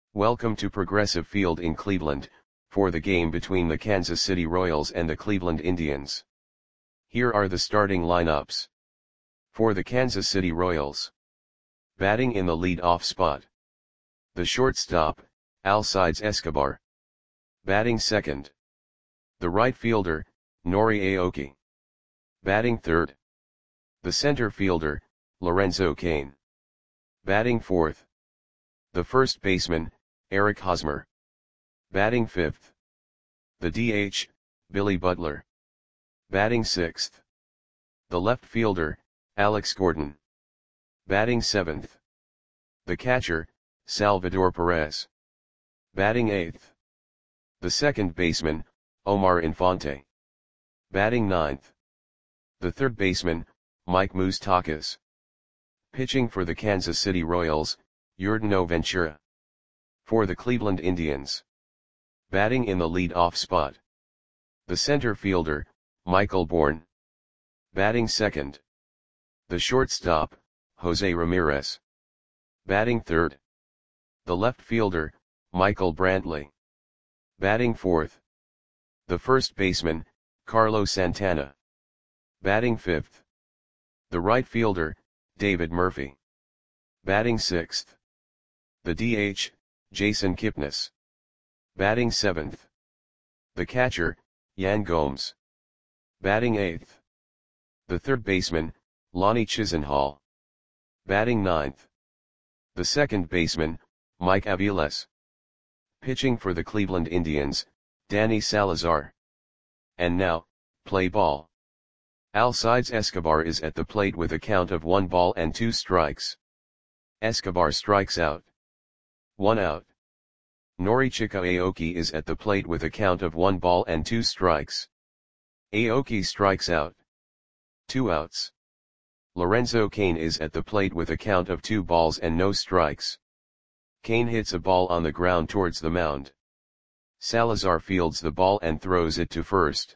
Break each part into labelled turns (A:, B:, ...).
A: Welcome to Progressive Field in Cleveland, for the game between the Kansas City Royals and the Cleveland Indians. Here are the starting lineups. For the Kansas City Royals. Batting in the lead-off spot. The shortstop, Alcides Escobar. Batting second. The right fielder, Nori Aoki. Batting third. The center fielder, Lorenzo Cain. Batting fourth. The first baseman, Eric Hosmer. Batting fifth. The DH, Billy Butler. Batting sixth. The left fielder, Alex Gordon. Batting seventh. The catcher, Salvador Perez. Batting eighth. The second baseman, Omar Infante. Batting ninth. The third baseman, Mike Moustakas. Pitching for the Kansas City Royals, Yordano Ventura. For the Cleveland Indians. Batting in the lead-off spot. The center fielder, Michael Bourn. Batting second. The shortstop, Jose Ramirez. Batting third. The left fielder, Michael Brantley. Batting fourth. The first baseman, Carlos Santana. Batting fifth. The right fielder, David Murphy. Batting sixth. The DH, Jason Kipnis. Batting seventh. The catcher, Yan Gomes. Batting eighth. The third baseman, Lonnie Chisenhall. Batting ninth. The second baseman, Mike Aviles. Pitching for the Cleveland Indians, Danny Salazar. And now, play ball. Alcides Escobar is at the plate with a count of 1 ball and 2 strikes. Escobar strikes out. 1 out. Norichika Aoki is at the plate with a count of 1 ball and 2 strikes. Aoki strikes out. 2 outs. Lorenzo Cain is at the plate with a count of 2 balls and no strikes. Cain hits a ball on the ground towards the mound. Salazar fields the ball and throws it to first.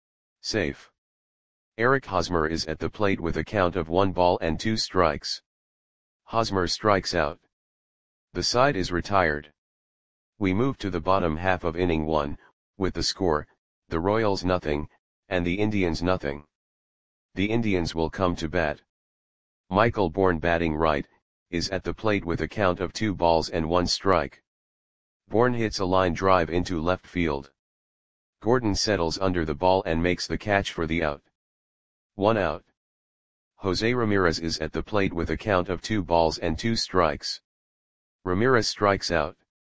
A: Safe. Eric Hosmer is at the plate with a count of 1 ball and 2 strikes. Hosmer strikes out. The side is retired. We move to the bottom half of inning 1, with the score, the Royals nothing, and the Indians nothing. The Indians will come to bat. Michael Bourn, batting right, is at the plate with a count of 2 balls and 1 strike. Bourn hits a line drive into left field. Gordon settles under the ball and makes the catch for the out. 1 out. Jose Ramirez is at the plate with a count of 2 balls and 2 strikes. Ramirez strikes out.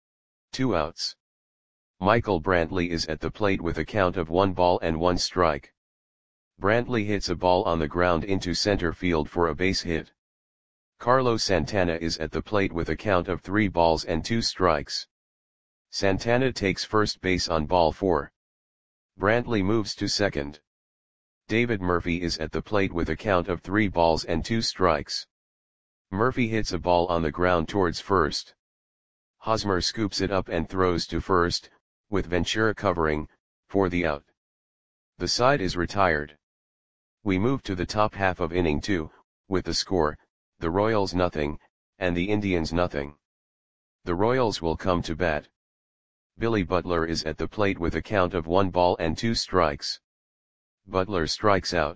A: 2 outs. Michael Brantley is at the plate with a count of 1 ball and 1 strike. Brantley hits a ball on the ground into center field for a base hit. Carlos Santana is at the plate with a count of 3 balls and 2 strikes. Santana takes first base on ball 4. Brantley moves to second. David Murphy is at the plate with a count of 3 balls and 2 strikes. Murphy hits a ball on the ground towards first. Hosmer scoops it up and throws to first, with Ventura covering, for the out. The side is retired. We move to the top half of inning 2, with the score, the Royals nothing, and the Indians nothing. The Royals will come to bat. Billy Butler is at the plate with a count of 1 ball and 2 strikes. Butler strikes out.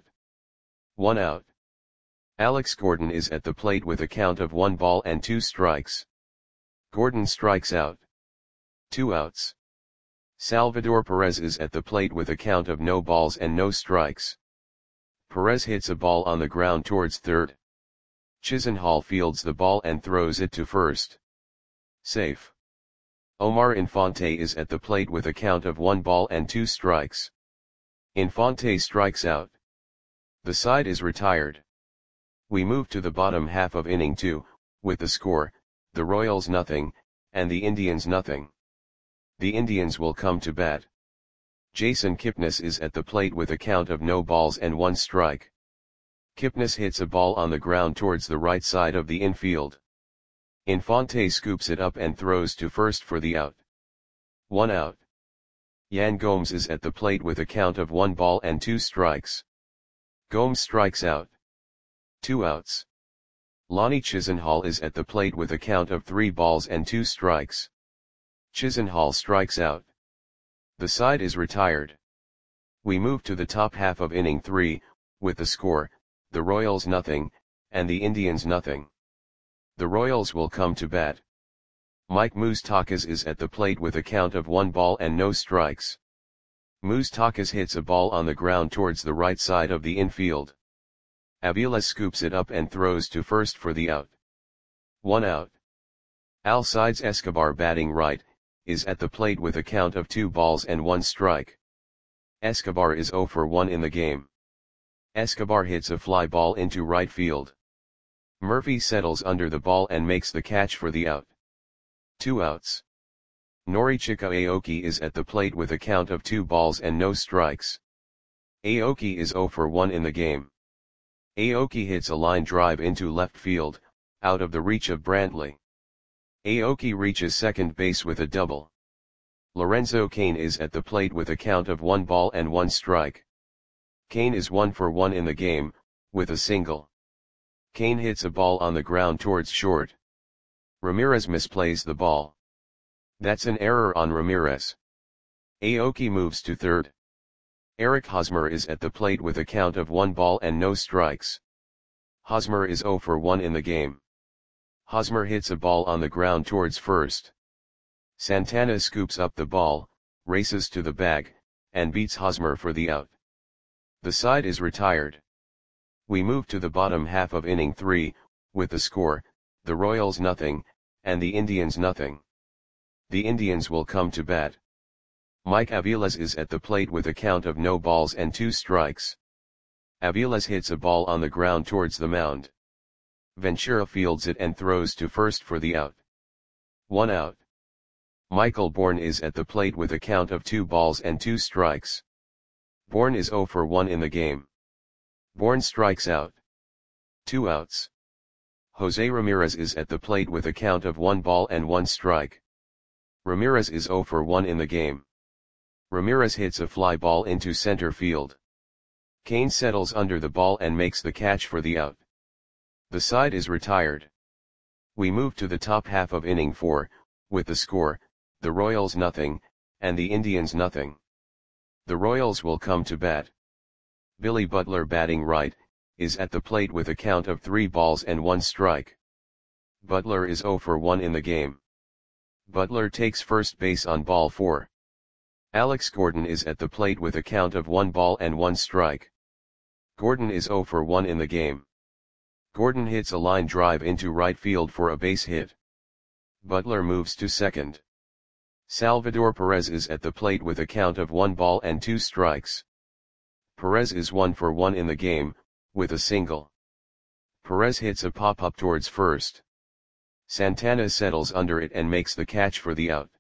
A: 1 out. Alex Gordon is at the plate with a count of 1 ball and 2 strikes. Gordon strikes out. 2 outs. Salvador Perez is at the plate with a count of no balls and no strikes. Perez hits a ball on the ground towards third. Chisenhall fields the ball and throws it to first. Safe. Omar Infante is at the plate with a count of 1 ball and 2 strikes. Infante strikes out. The side is retired. We move to the bottom half of inning 2, with the score, the Royals nothing, and the Indians nothing. The Indians will come to bat. Jason Kipnis is at the plate with a count of no balls and 1 strike. Kipnis hits a ball on the ground towards the right side of the infield. Infante scoops it up and throws to first for the out. 1 out. Yan Gomes is at the plate with a count of 1 ball and 2 strikes. Gomes strikes out. 2 outs. Lonnie Chisenhall is at the plate with a count of 3 balls and 2 strikes. Chisenhall strikes out. The side is retired. We move to the top half of inning 3, with the score, the Royals nothing, and the Indians nothing. The Royals will come to bat. Mike Moustakas is at the plate with a count of 1 ball and no strikes. Moustakas hits a ball on the ground towards the right side of the infield. Aviles scoops it up and throws to first for the out. 1 out. Alcides Escobar, batting right, is at the plate with a count of 2 balls and 1 strike. Escobar is 0 for 1 in the game. Escobar hits a fly ball into right field. Murphy settles under the ball and makes the catch for the out. 2 outs. Norichika Aoki is at the plate with a count of 2 balls and no strikes. Aoki is 0 for 1 in the game. Aoki hits a line drive into left field, out of the reach of Brantley. Aoki reaches second base with a double. Lorenzo Cain is at the plate with a count of 1 ball and 1 strike. Cain is 1 for 1 in the game, with a single. Cain hits a ball on the ground towards short. Ramirez misplays the ball. That's an error on Ramirez. Aoki moves to third. Eric Hosmer is at the plate with a count of 1 ball and no strikes. Hosmer is 0 for 1 in the game. Hosmer hits a ball on the ground towards first. Santana scoops up the ball, races to the bag, and beats Hosmer for the out. The side is retired. We move to the bottom half of inning 3, with the score, the Royals nothing, and the Indians nothing. The Indians will come to bat. Mike Aviles is at the plate with a count of no balls and 2 strikes. Aviles hits a ball on the ground towards the mound. Ventura fields it and throws to first for the out. 1 out. Michael Bourne is at the plate with a count of 2 balls and 2 strikes. Bourne is 0 for 1 in the game. Bourne strikes out. 2 outs. Jose Ramirez is at the plate with a count of 1 ball and 1 strike. Ramirez is 0 for 1 in the game. Ramirez hits a fly ball into center field. Cain settles under the ball and makes the catch for the out. The side is retired. We move to the top half of inning 4, with the score, the Royals nothing, and the Indians nothing. The Royals will come to bat. Billy Butler, batting right, is at the plate with a count of 3 balls and 1 strike. Butler is 0 for 1 in the game. Butler takes first base on ball 4. Alex Gordon is at the plate with a count of 1 ball and 1 strike. Gordon is 0 for 1 in the game. Gordon hits a line drive into right field for a base hit. Butler moves to second. Salvador Perez is at the plate with a count of 1 ball and 2 strikes. Perez is 1 for 1 in the game, with a single. Perez hits a pop-up towards first. Santana settles under it and makes the catch for the out.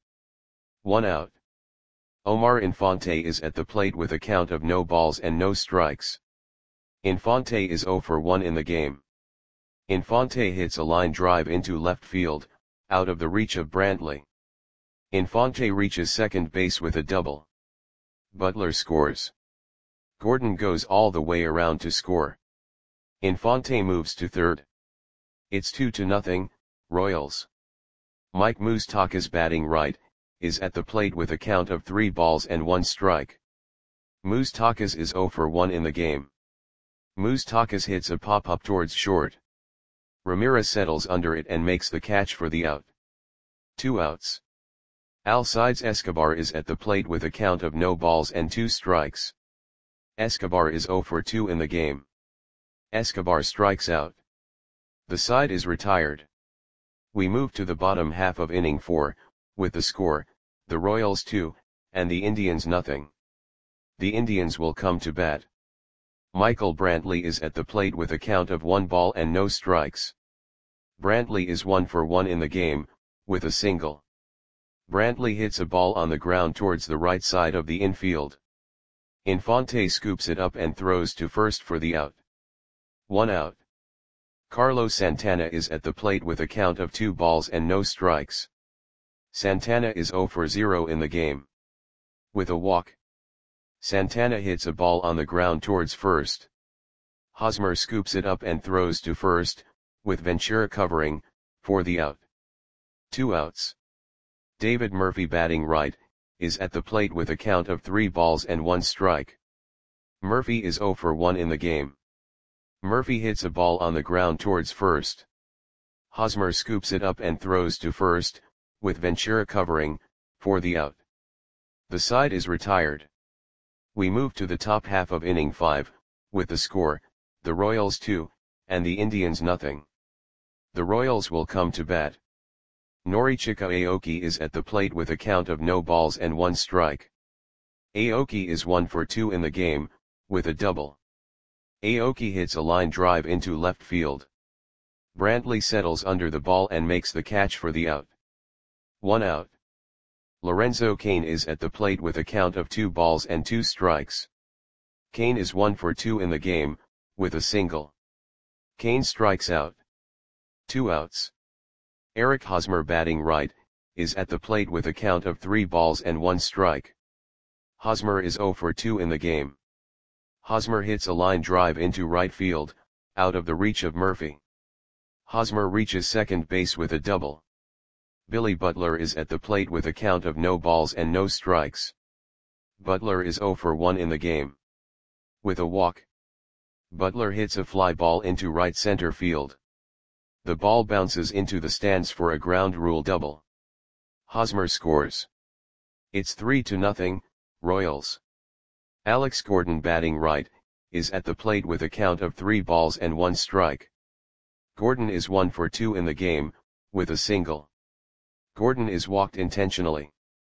A: 1 out. Omar Infante is at the plate with a count of no balls and no strikes. Infante is 0 for 1 in the game. Infante hits a line drive into left field, out of the reach of Brantley. Infante reaches second base with a double. Butler scores. Gordon goes all the way around to score. Infante moves to third. It's 2-0, Royals. Mike Moustakas, batting right, is at the plate with a count of 3 balls and 1 strike. Moustakas is 0 for 1 in the game. Moustakas hits a pop-up towards short. Ramirez settles under it and makes the catch for the out. 2 outs. Alcides Escobar is at the plate with a count of no balls and 2 strikes. Escobar is 0 for 2 in the game. Escobar strikes out. The side is retired. We move to the bottom half of inning 4, with the score, the Royals 2, and the Indians nothing. The Indians will come to bat. Michael Brantley is at the plate with a count of 1 ball and no strikes. Brantley is 1 for 1 in the game, with a single. Brantley hits a ball on the ground towards the right side of the infield. Infante scoops it up and throws to first for the out. 1 out. Carlos Santana is at the plate with a count of 2 balls and no strikes. Santana is 0 for 0 in the game. With a walk. Santana hits a ball on the ground towards first. Hosmer scoops it up and throws to first, with Ventura covering, for the out. 2 outs. David Murphy batting right, is at the plate with a count of 3 balls and 1 strike. Murphy is 0 for 1 in the game. Murphy hits a ball on the ground towards first. Hosmer scoops it up and throws to first, with Ventura covering, for the out. The side is retired. We move to the top half of inning 5, with the score, the Royals 2, and the Indians nothing. The Royals will come to bat. Norichika Aoki is at the plate with a count of no balls and 1 strike. Aoki is 1 for 2 in the game, with a double. Aoki hits a line drive into left field. Brantley settles under the ball and makes the catch for the out. 1 out. Lorenzo Cain is at the plate with a count of 2 balls and 2 strikes. Cain is 1 for 2 in the game, with a single. Cain strikes out. 2 outs. Eric Hosmer batting right, is at the plate with a count of 3 balls and 1 strike. Hosmer is 0 for 2 in the game. Hosmer hits a line drive into right field, out of the reach of Murphy. Hosmer reaches second base with a double. Billy Butler is at the plate with a count of no balls and no strikes. Butler is 0 for 1 in the game. With a walk, Butler hits a fly ball into right center field. The ball bounces into the stands for a ground rule double. Hosmer scores. It's 3-0, Royals. Alex Gordon batting right, is at the plate with a count of 3 balls and 1 strike. Gordon is 1 for 2 in the game, with a single. Gordon is walked intentionally.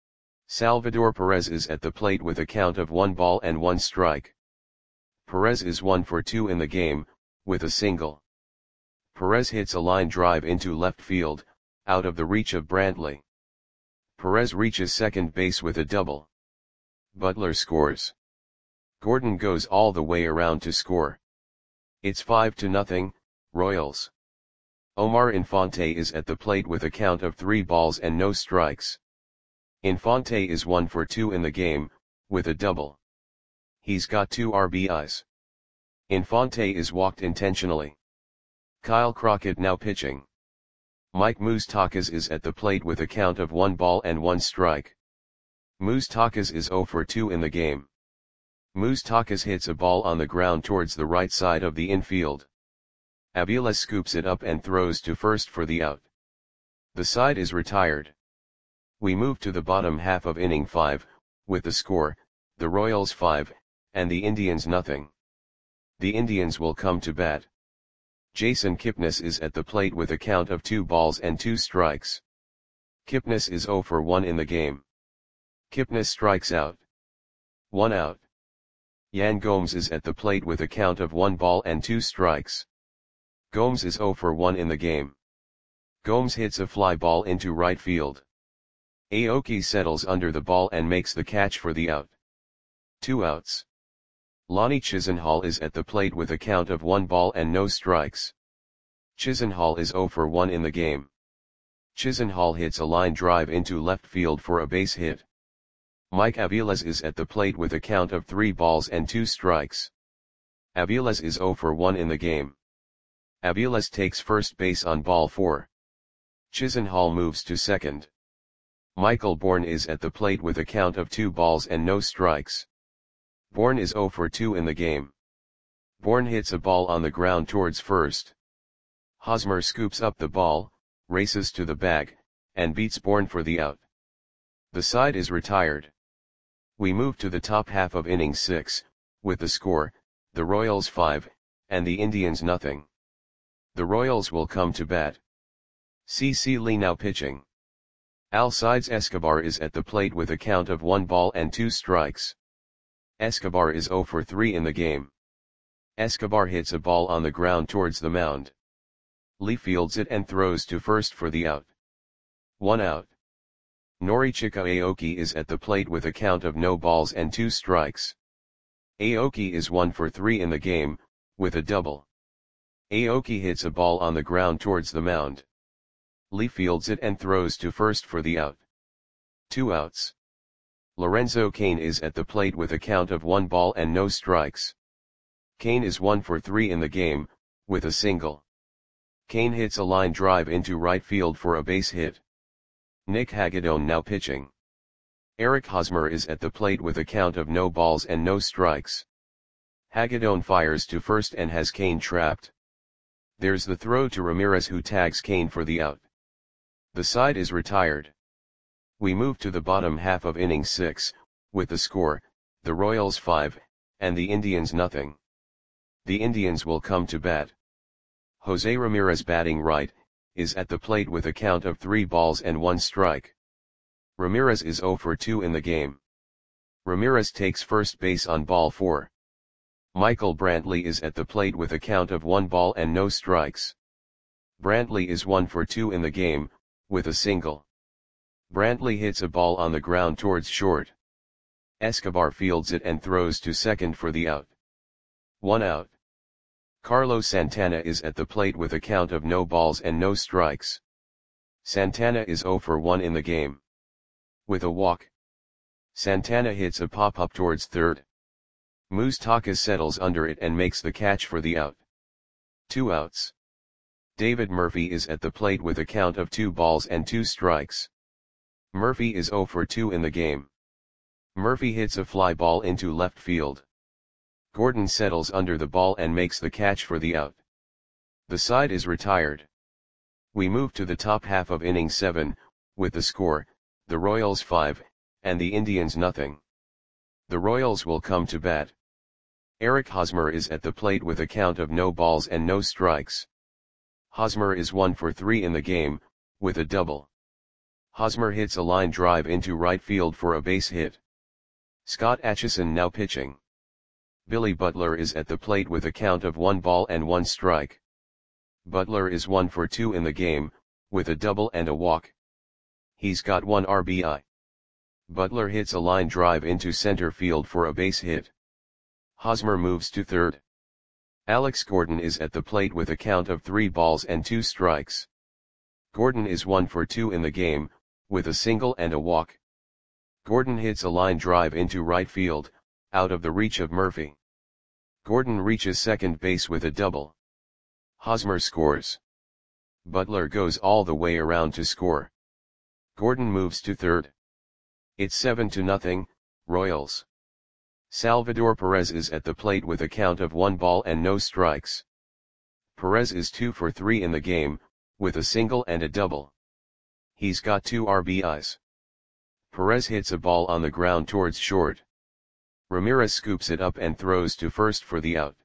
A: Salvador Perez is at the plate with a count of 1 ball and 1 strike. Perez is 1 for 2 in the game, with a single. Perez hits a line drive into left field, out of the reach of Brantley. Perez reaches second base with a double. Butler scores. Gordon goes all the way around to score. It's 5-0, Royals. Omar Infante is at the plate with a count of 3 balls and no strikes. Infante is 1 for 2 in the game, with a double. He's got 2 RBIs. Infante is walked intentionally. Kyle Crockett now pitching. Mike Moustakas is at the plate with a count of 1 ball and 1 strike. Moustakas is 0 for 2 in the game. Moustakas hits a ball on the ground towards the right side of the infield. Avila scoops it up and throws to first for the out. The side is retired. We move to the bottom half of inning 5, with the score, the Royals 5, and the Indians nothing. The Indians will come to bat. Jason Kipnis is at the plate with a count of 2 balls and 2 strikes. Kipnis is 0 for 1 in the game. Kipnis strikes out. 1 out. Yan Gomes is at the plate with a count of 1 ball and 2 strikes. Gomes is 0 for 1 in the game. Gomes hits a fly ball into right field. Aoki settles under the ball and makes the catch for the out. 2 outs. Lonnie Chisenhall is at the plate with a count of 1 ball and no strikes. Chisenhall is 0 for 1 in the game. Chisenhall hits a line drive into left field for a base hit. Mike Aviles is at the plate with a count of 3 balls and 2 strikes. Aviles is 0 for 1 in the game. Aviles takes first base on ball 4. Chisenhall moves to second. Michael Bourne is at the plate with a count of 2 balls and no strikes. Bourne is 0 for 2 in the game. Bourne hits a ball on the ground towards first. Hosmer scoops up the ball, races to the bag, and beats Bourne for the out. The side is retired. We move to the top half of inning 6, with the score, the Royals 5, and the Indians nothing. The Royals will come to bat. CC Lee now pitching. Alcides Escobar is at the plate with a count of 1 ball and 2 strikes. Escobar is 0 for 3 in the game. Escobar hits a ball on the ground towards the mound. Lee fields it and throws to first for the out. 1 out. Norichika Aoki is at the plate with a count of no balls and 2 strikes. Aoki is 1 for 3 in the game, with a double. Aoki hits a ball on the ground towards the mound. Lee fields it and throws to first for the out. 2 outs. Lorenzo Cain is at the plate with a count of 1 ball and no strikes. Cain is 1 for 3 in the game, with a single. Cain hits a line drive into right field for a base hit. Nick Hagedorn now pitching. Eric Hosmer is at the plate with a count of no balls and no strikes. Hagedorn fires to first and has Kane trapped. There's the throw to Ramirez, who tags Kane for the out. The side is retired. We move to the bottom half of inning 6, with the score, the Royals 5, and the Indians nothing. The Indians will come to bat. Jose Ramirez, batting right, is at the plate with a count of 3 balls and 1 strike. Ramirez is 0 for 2 in the game. Ramirez takes first base on ball 4. Michael Brantley is at the plate with a count of 1 ball and no strikes. Brantley is 1 for 2 in the game, with a single. Brantley hits a ball on the ground towards short. Escobar fields it and throws to second for the out. 1 out. Carlos Santana is at the plate with a count of no balls and no strikes. Santana is 0 for 1 in the game. With a walk, Santana hits a pop-up towards third. Moustakas settles under it and makes the catch for the out. 2 outs. David Murphy is at the plate with a count of 2 balls and 2 strikes. Murphy is 0 for 2 in the game. Murphy hits a fly ball into left field. Gordon settles under the ball and makes the catch for the out. The side is retired. We move to the top half of inning 7, with the score, the Royals 5, and the Indians nothing. The Royals will come to bat. Eric Hosmer is at the plate with a count of no balls and no strikes. Hosmer is 1 for 3 in the game, with a double. Hosmer hits a line drive into right field for a base hit. Scott Atchison now pitching. Billy Butler is at the plate with a count of 1 ball and 1 strike. Butler is 1 for 2 in the game, with a double and a walk. He's got 1 RBI. Butler hits a line drive into center field for a base hit. Hosmer moves to third. Alex Gordon is at the plate with a count of 3 balls and 2 strikes. Gordon is 1 for 2 in the game, with a single and a walk. Gordon hits a line drive into right field, out of the reach of Murphy. Gordon reaches second base with a double. Hosmer scores. Butler goes all the way around to score. Gordon moves to third. It's 7-0, Royals. Salvador Perez is at the plate with a count of 1 ball and no strikes. Perez is 2 for 3 in the game, with a single and a double. He's got 2 RBIs. Perez hits a ball on the ground towards short. Ramirez scoops it up and throws to first for the out.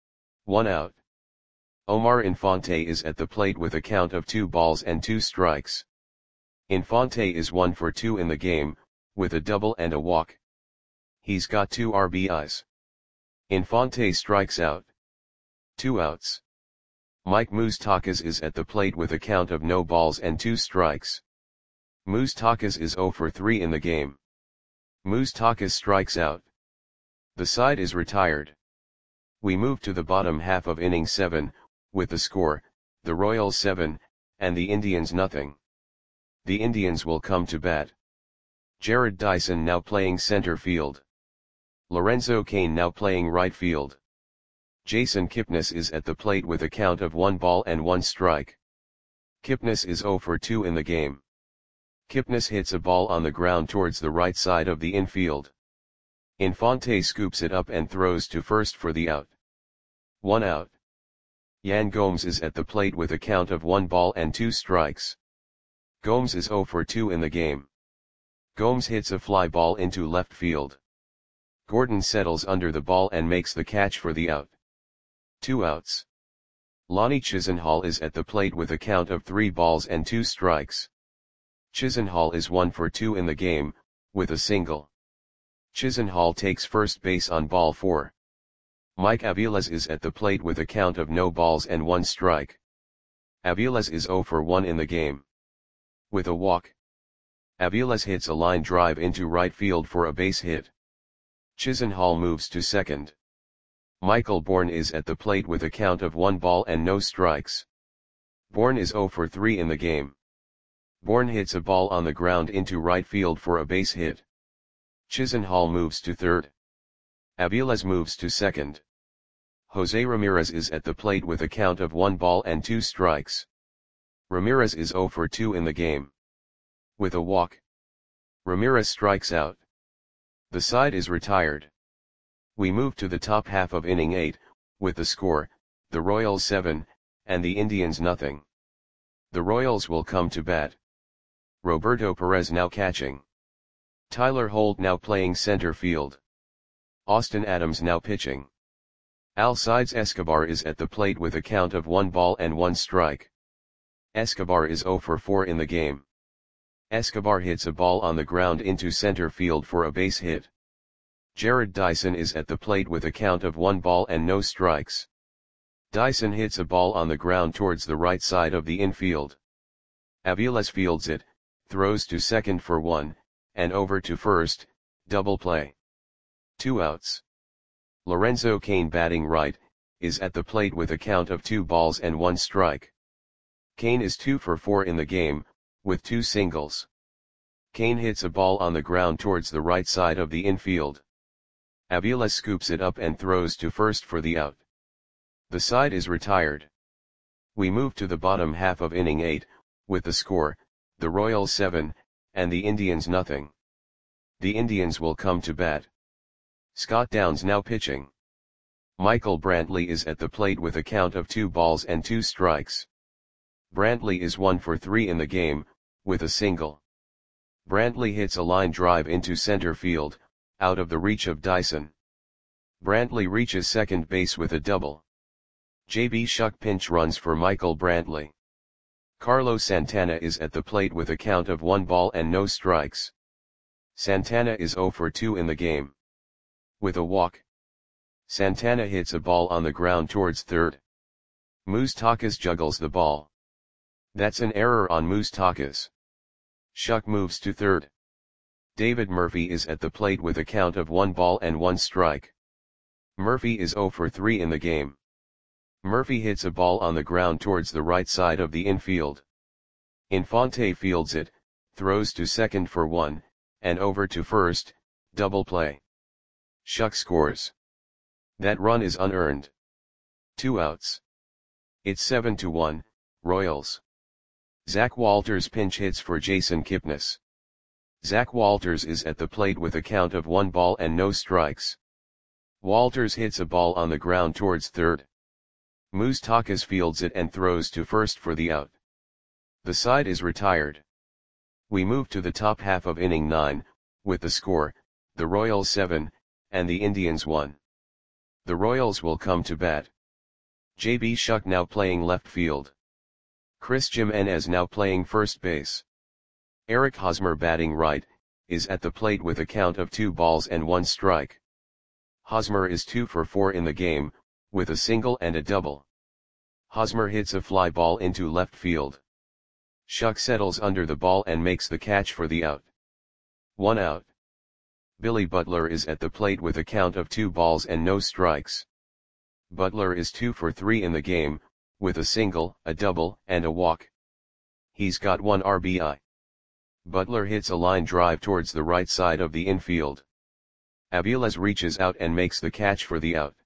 A: 1 out. Omar Infante is at the plate with a count of 2 balls and 2 strikes. Infante is 1 for 2 in the game, with a double and a walk. He's got 2 RBIs. Infante strikes out. 2 outs. Mike Moustakas is at the plate with a count of no balls and 2 strikes. Moustakas is 0 for 3 in the game. Moustakas strikes out. The side is retired. We move to the bottom half of inning 7, with the score, the Royals 7, and the Indians nothing. The Indians will come to bat. Jared Dyson now playing center field. Lorenzo Cain now playing right field. Jason Kipnis is at the plate with a count of 1 ball and 1 strike. Kipnis is 0 for 2 in the game. Kipnis hits a ball on the ground towards the right side of the infield. Infante scoops it up and throws to first for the out. 1 out. Yan Gomes is at the plate with a count of 1 ball and 2 strikes. Gomes is 0 for 2 in the game. Gomes hits a fly ball into left field. Gordon settles under the ball and makes the catch for the out. 2 outs. Lonnie Chisenhall is at the plate with a count of 3 balls and 2 strikes. Chisenhall is 1 for 2 in the game, with a single. Chisenhall takes first base on ball 4. Mike Aviles is at the plate with a count of no balls and 1 strike. Aviles is 0 for 1 in the game. With a walk, Aviles hits a line drive into right field for a base hit. Chisenhall moves to second. Michael Bourne is at the plate with a count of 1 ball and no strikes. Bourne is 0 for 3 in the game. Bourne hits a ball on the ground into right field for a base hit. Chisenhall moves to third. Aviles moves to second. Jose Ramirez is at the plate with a count of 1 ball and 2 strikes. Ramirez is 0 for 2 in the game. With a walk, Ramirez strikes out. The side is retired. We move to the top half of inning 8, with the score, the Royals 7, and the Indians nothing. The Royals will come to bat. Roberto Perez now catching. Tyler Holt now playing center field. Austin Adams now pitching. Alcides Escobar is at the plate with a count of 1 ball and 1 strike. Escobar is 0 for 4 in the game. Escobar hits a ball on the ground into center field for a base hit. Jarrod Dyson is at the plate with a count of 1 ball and no strikes. Dyson hits a ball on the ground towards the right side of the infield. Aviles fields it, throws to second for 1, and over to first, double play. 2 outs. Lorenzo Cain batting right, is at the plate with a count of 2 balls and 1 strike. Cain is 2 for 4 in the game, with 2 singles. Cain hits a ball on the ground towards the right side of the infield. Aviles scoops it up and throws to first for the out. The side is retired. We move to the bottom half of inning 8, with the score, the Royals 7, and the Indians nothing. The Indians will come to bat. Scott Downs now pitching. Michael Brantley is at the plate with a count of 2 balls and 2 strikes. Brantley is 1 for 3 in the game, with a single. Brantley hits a line drive into center field, out of the reach of Dyson. Brantley reaches second base with a double. J.B. Shuck pinch runs for Michael Brantley. Carlos Santana is at the plate with a count of 1 ball and no strikes. Santana is 0 for 2 in the game. With a walk, Santana hits a ball on the ground towards third. Moustakas juggles the ball. That's an error on Moustakas. Shuck moves to third. David Murphy is at the plate with a count of 1 ball and 1 strike. Murphy is 0 for 3 in the game. Murphy hits a ball on the ground towards the right side of the infield. Infante fields it, throws to second for 1, and over to first, double play. Shuck scores. That run is unearned. 2 outs. It's 7-1, Royals. Zach Walters pinch hits for Jason Kipnis. Zach Walters is at the plate with a count of 1 ball and no strikes. Walters hits a ball on the ground towards third. Moustakas fields it and throws to first for the out. The side is retired. We move to the top half of inning 9, with the score, the Royals 7, and the Indians 1. The Royals will come to bat. J.B. Shuck now playing left field. Chris Jimenez now playing first base. Eric Hosmer batting right, is at the plate with a count of 2 balls and 1 strike. Hosmer is 2 for 4 in the game, with a single and a double. Hosmer hits a fly ball into left field. Shuck settles under the ball and makes the catch for the out. 1 out. Billy Butler is at the plate with a count of 2 balls and no strikes. Butler is 2 for 3 in the game, with a single, a double, and a walk. He's got 1 RBI. Butler hits a line drive towards the right side of the infield. Aviles reaches out and makes the catch for the out.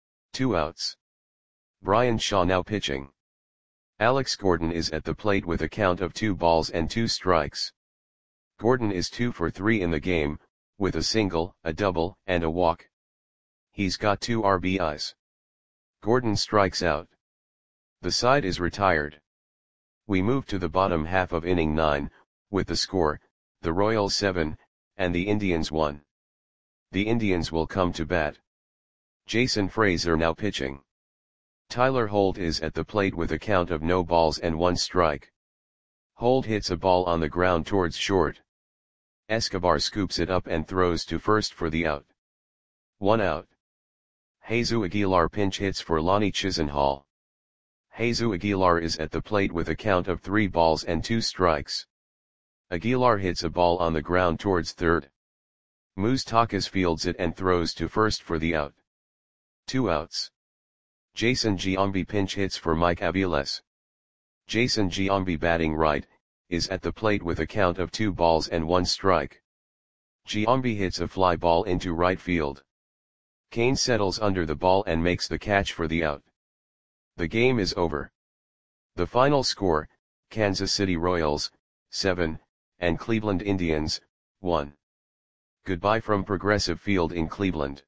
A: 2 outs. Bryan Shaw now pitching. Alex Gordon is at the plate with a count of 2 balls and 2 strikes. Gordon is 2 for 3 in the game, with a single, a double, and a walk. He's got 2 RBIs. Gordon strikes out. The side is retired. We move to the bottom half of inning 9, with the score, the Royals 7, and the Indians 1. The Indians will come to bat. Jason Frazier now pitching. Tyler Holt is at the plate with a count of no balls and 1 strike. Holt hits a ball on the ground towards short. Escobar scoops it up and throws to first for the out. 1 out. Jesus Aguilar pinch hits for Lonnie Chisenhall. Jesus Aguilar is at the plate with a count of 3 balls and 2 strikes. Aguilar hits a ball on the ground towards third. Moustakas fields it and throws to first for the out. 2 outs. Jason Giambi pinch hits for Mike Aviles. Jason Giambi batting right, is at the plate with a count of 2 balls and 1 strike. Giambi hits a fly ball into right field. Cain settles under the ball and makes the catch for the out. The game is over. The final score, Kansas City Royals, 7, and Cleveland Indians, 1. Goodbye from Progressive Field in Cleveland.